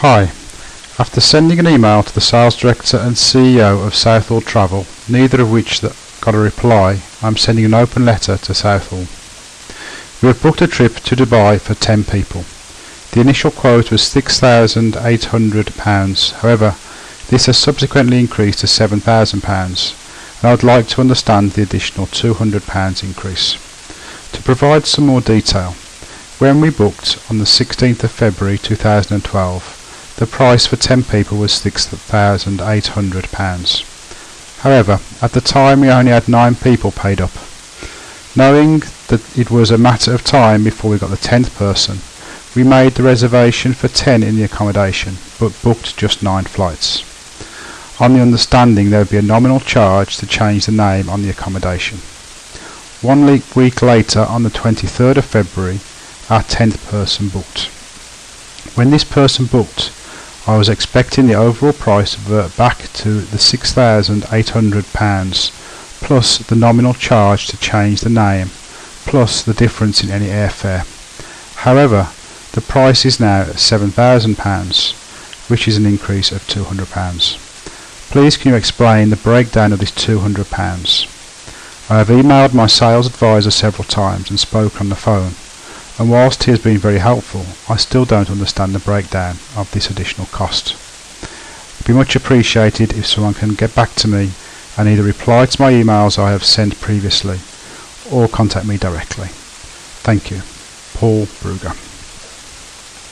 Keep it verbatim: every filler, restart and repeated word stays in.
Hi. After sending an email to the sales director and C E O of Southall Travel, neither of which that got a reply, I'm sending an open letter to Southall. We have booked a trip to Dubai for ten people. The initial quote was six thousand eight hundred pounds, however, this has subsequently increased to seven thousand pounds, and I would like to understand the additional two hundred pounds increase. To provide some more detail, when we booked on the sixteenth of February two thousand twelve, the price for ten people was six thousand eight hundred pounds. However, at the time we only had nine people paid up. Knowing that it was a matter of time before we got the tenth person, we made the reservation for ten in the accommodation, but booked just nine flights, on the understanding there would be a nominal charge to change the name on the accommodation. One week later, on the twenty-third of February, our tenth person booked. When this person booked, I was expecting the overall price to revert back to the six thousand eight hundred pounds, plus the nominal charge to change the name, plus the difference in any airfare. However, the price is now seven thousand pounds, which is an increase of two hundred pounds. Please can you explain the breakdown of this two hundred pounds? I have emailed my sales advisor several times and spoken on the phone, and whilst he has been very helpful, I still don't understand the breakdown of this additional cost. It would be much appreciated if someone can get back to me and either reply to my emails I have sent previously or contact me directly. Thank you. Paul Brugger.